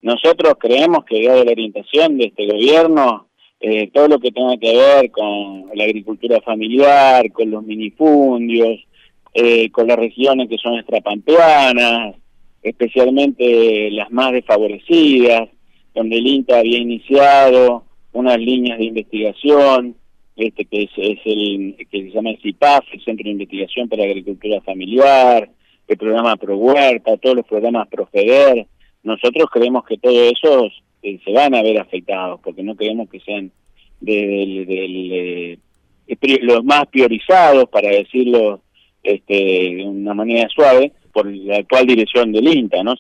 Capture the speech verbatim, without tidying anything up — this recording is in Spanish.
Nosotros creemos que dada la orientación de este gobierno, eh, todo lo que tenga que ver con la agricultura familiar, con los minifundios, eh, con las regiones que son extrapampeanas, especialmente las más desfavorecidas, donde el INTA había iniciado unas líneas de investigación, este que es, es el que se llama el C I P A F, el Centro de Investigación para la Agricultura Familiar, el programa Pro Huerta, todos los programas Profeder. Nosotros creemos que todos esos eh, se van a ver afectados, porque no creemos que sean de, de, de, de, de, los más priorizados, para decirlo este, de una manera suave, por la actual dirección del INTA, ¿no?